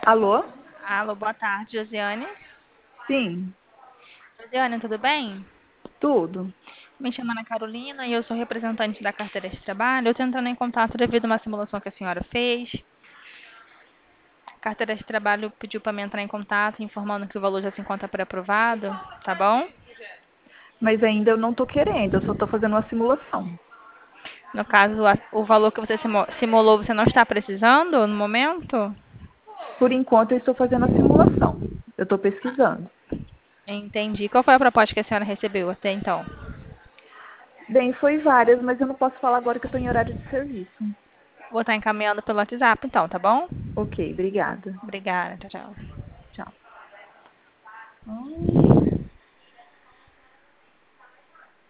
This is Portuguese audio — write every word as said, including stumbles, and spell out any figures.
Alô? Alô, boa tarde, Josiane. Sim, Josiane, tudo bem? tudo. Me chamo Ana Carolina e eu sou representante da carteira de trabalho. Eu estou entrando em contato devido a uma simulação que a senhora fez. A carteira de trabalho pediu para me entrar em contato, informando que o valor já se encontra pré-aprovado, tá bom? Mas ainda eu não tô querendo, eu só tô fazendo uma simulação. No caso, a- o valor que você simu- simulou, você não está precisando no momento? Por enquanto eu estou fazendo a simulação. Eu estou pesquisando. Entendi. Qual foi a proposta que a senhora recebeu até então? Bem, foi várias, mas eu não posso falar agora que eu estou em horário de serviço. Vou estar encaminhando pelo WhatsApp, então, tá bom? Ok, obrigada. Obrigada, tchau, tchau. Tchau. Hum.